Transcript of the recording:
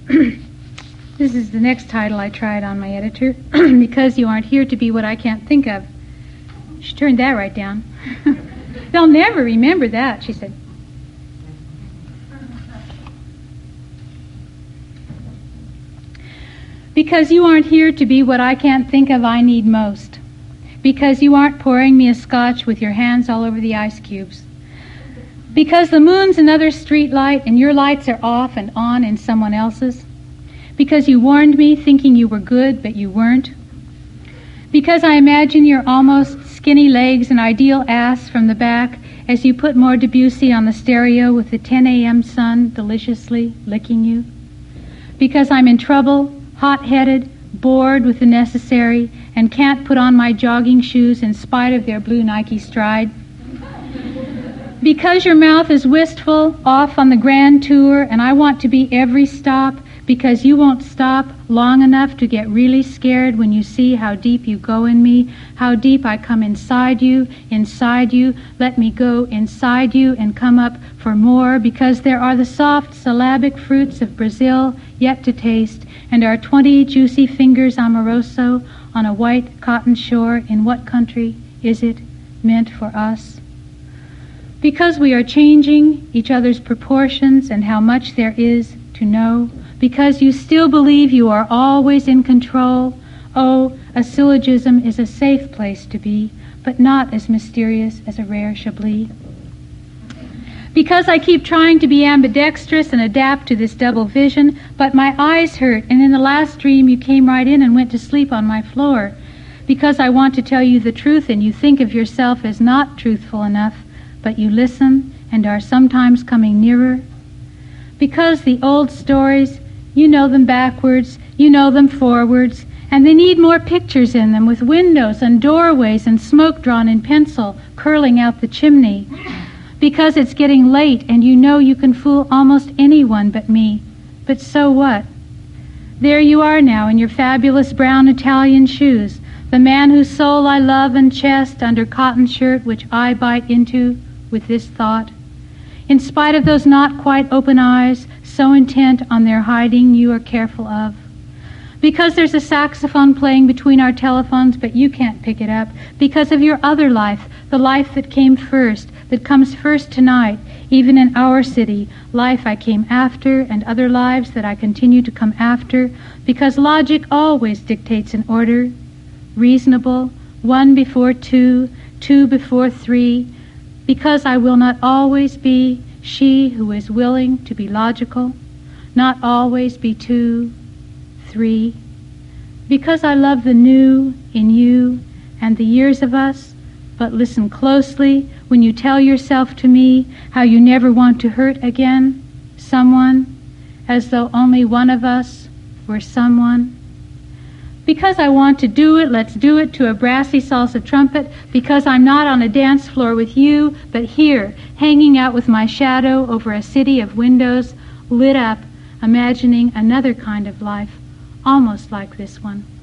This is the next title I tried on my editor. Because you aren't here to be what I can't think of. She turned that right down. They'll never remember that, she said. Because you aren't here to be what I can't think of I need most. Because you aren't pouring me a scotch with your hands all over the ice cubes. Because the moon's another street light and your lights are off and on in someone else's. Because you warned me thinking you were good but you weren't. Because I imagine your almost skinny legs and ideal ass from the back as you put more Debussy on the stereo with the 10 a.m. sun deliciously licking you. Because I'm in trouble, hot-headed, bored with the necessary, and can't put on my jogging shoes in spite of their blue Nike stride. Because your mouth is wistful, off on the grand tour, and I want to be every stop, because you won't stop long enough to get really scared when you see how deep you go in me, how deep I come inside you, let me go inside you and come up for more, because there are the soft syllabic fruits of Brazil yet to taste, and our 20 juicy fingers amoroso on a white cotton shore. In what country is it meant for us? Because we are changing each other's proportions and how much there is to know, because you still believe you are always in control. Oh, a syllogism is a safe place to be, but not as mysterious as a rare Chablis. Because I keep trying to be ambidextrous and adapt to this double vision, but my eyes hurt, and in the last dream you came right in and went to sleep on my floor. Because I want to tell you the truth and you think of yourself as not truthful enough, but you listen and are sometimes coming nearer. Because the old stories, you know them backwards, you know them forwards, and they need more pictures in them with windows and doorways and smoke drawn in pencil curling out the chimney. Because it's getting late and you know you can fool almost anyone but me. But so what? There you are now in your fabulous brown Italian shoes, the man whose soul I love and chest under cotton shirt which I bite into with this thought. In spite of those not quite open eyes, so intent on their hiding you are careful of. Because there's a saxophone playing between our telephones, but you can't pick it up. Because of your other life, the life that came first, that comes first tonight, even in our city, life I came after, and other lives that I continue to come after. Because logic always dictates an order, reasonable, 1 before 2, 2 before 3. Because I will not always be she who is willing to be logical, not always be 2, 3. Because I love the new in you and the years of us, but listen closely when you tell yourself to me how you never want to hurt again someone, as though only one of us were someone. Because I want to do it, let's do it to a brassy salsa trumpet, because I'm not on a dance floor with you, but here, hanging out with my shadow over a city of windows, lit up, imagining another kind of life, almost like this one.